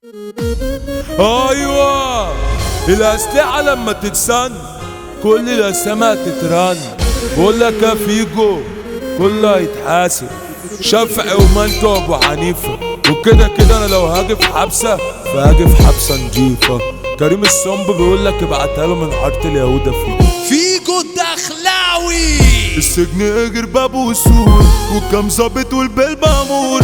ايوه الاسلحة لما تتسن كل الاسامة تترن. بقول لك يا فيجو كله هيتحاسب، شفعي ومنتو وابو حنيفة، وكده كده انا لو هاجي في حبسة فهاجي في حبسة نضيفة. كريم الصنب بيقول لك ابعتها له من حارة اليهودة فيجو الدخلاوي. السجن اجر باب وسور وكم ظابط والبال مامور،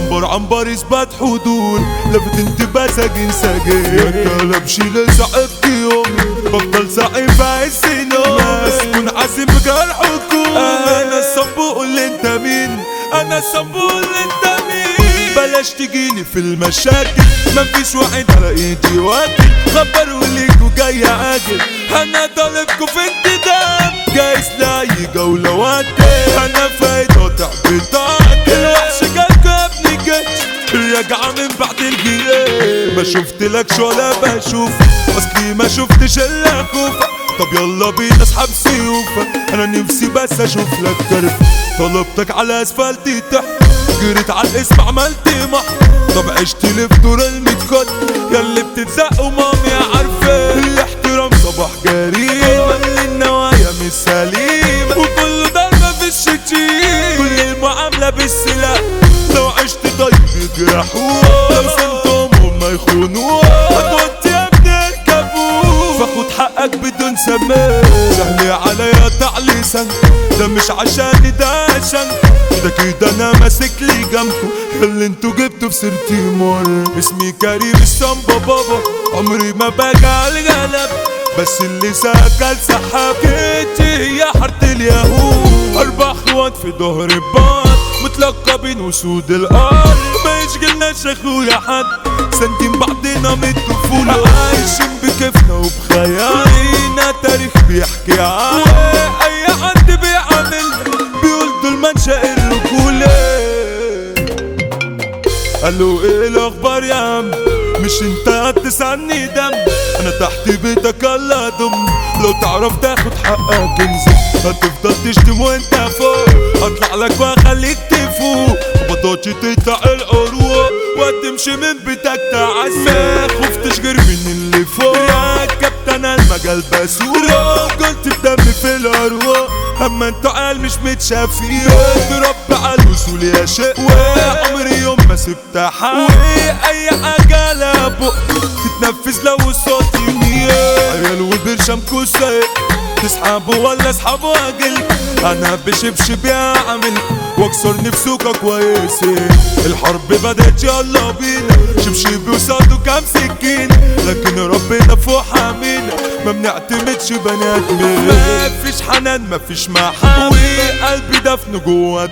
عنبر اثبات حضور لفت انتباه سجين يا كلبش لزعبت يومي بفضل ساعي في عز نومي مسكون عازم بجرح حكومي. انا الصنب قول انت مين، انا الصنب قول انت مين، بلاش تجيني في المشاكل مفيش واحد على ايدي واكل، خبر وليكوا جاي عاجل انا طالبكوا في انتدام جايز لاي جولة وقتي انا فايت قاطع بطاقتي الوحش جالكوا يا ابني جيت الرجعة من بعد الجيام ما شفتلكش ولا بشوف اصلي ما شفتش الا خوفك. طب يلا بينا اسحب سيوفك انا نفسي بس اشوف لك كرف طلبتك على اسفلتي تحت جريت على الاسم عملت محض. طب عشت لي في دور المتخط ياللي بتتزق ومامي عارفة الاحترام صباح جريمة النوايا مش سليمة وكله ضربة في الشتيمة كل المعاملة بالسلاح لو عشت طيب يجرحوها لو سنتهم هما يخونوها هتوطي يا ابني الكابوس فاخد حقك بدون سماح سهل عليا تعلي سن ده مش عشاني ده عشان ده كده انا ماسك لي جنبكو اللي انتو جبتوا في سيرتي مر. اسمي كريم الصنب بابا عمري ما باجي على الغلب بس اللي ساكل سحاب كيتي يا حارة اليهود 4 اخوات في ظهر بعض متلقبين وسود الارض ما يشغلناش اخويا حد سندين بعضنا من الطفولة عايشين بكيفنا وبخيالنا تاريخ بيحكي عن اي حد بيعاملنا بيقول دول منشأ الرجولة. قالوا ايه الاخبار يا عم مش انت هتسعني دم انا تحت بيتك الله دم لو تعرف تاخد حقك انزل هتفضل تشتم وانت فوق اطلع لك واخليك تفوق مبطلش تقطع العروق وتمشي من بيتك تعز ما خفتش غير من اللي فوق يا كابتن المجال بسوق قلت بدم في العروق اما انتوا عيال مش متشافين تربى على الوصول يا شيء وعمري يوم ما سبت حق واي حاجه لابق تتنفذ لو الصوت يميل عيال والبرشام كوسايق تسحبوا ولا اسحبوا اجل انا بشبشب يعمل واكسر نفسوكا كويسين الحرب بدأت يلا بينا شبشبي وصادوا كام سكين لكن ربنا فوق حامينا ما بنعتمدش بني ادمين مفيش حنان مفيش محبة وقلبي دفن جوا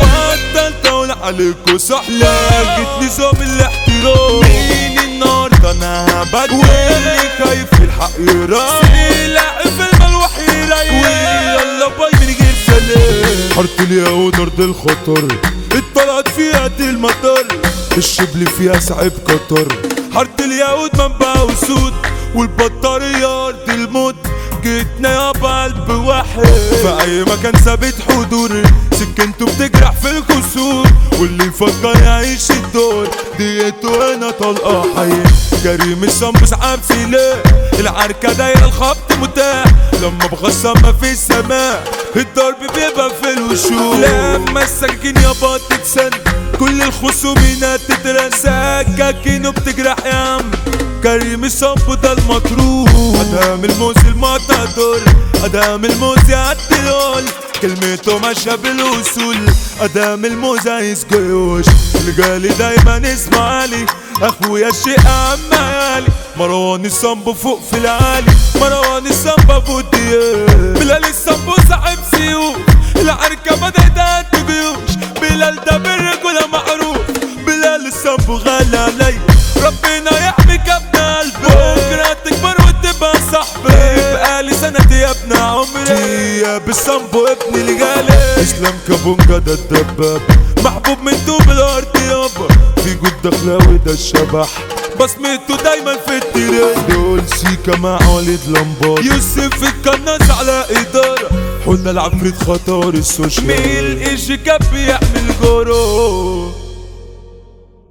بطلت اقول عليكوا سحلة جيت نظام الاحترام مين النهارده انا هبدل واللي خايف الحق يراح سلاح في الملوح يريح يلا باي من غير سلام. حارة اليهود ارض الخطر اتطلعت فيها دي المطر الشبل فيها سعيب قطر حارة اليهود منبع وسود والبطارية ارض الموت جيتنا يابا قلب واحد في اي مكان ثابت حضور سكنته بتجرح في الكسور واللي يفكر يعيش الدور ديته هنا طلقة حية. كريم الصنب سحاب سلاح العركة دايرة الخبط متاح لما بخصم ما في السماء الضرب بيبقى في الوشوش لما السكاكين يابا تتسن كل الخصومينات تترن سكاكين وبتجرح يا عم كريم الصنب ده المطروح ادام الموز المعتدل ادام الموز يعدي القول كلمته ماشية بالوصول ادام الموز عايز جيوش الجالي دايما اسمع لي اخويا الشيء عم عالي مروان الصنب فوق في العالي مروان الصنب ابو الدياب بلال الصنب صاحب سيوف العركة بدأت جيوش بلال ده بالرجولة معروف بلال الصنب غالي علي ربنا يحميك يا ابن قلبي بكرة تكبر وتبقى صاحبي بقالي سنة يا ابن عمري يا بالصنب ابن الغالي اسلام كابونجا ده الدباب محبوب من طوب الارض يابا في جود دخلاوي ده الشبح بصمته دايما في الترند دول سيكا مع وليد لمبار يوسف الكناس على اداره حنا العفريت خطر السوشيال مين ايش كاب يعمل جورو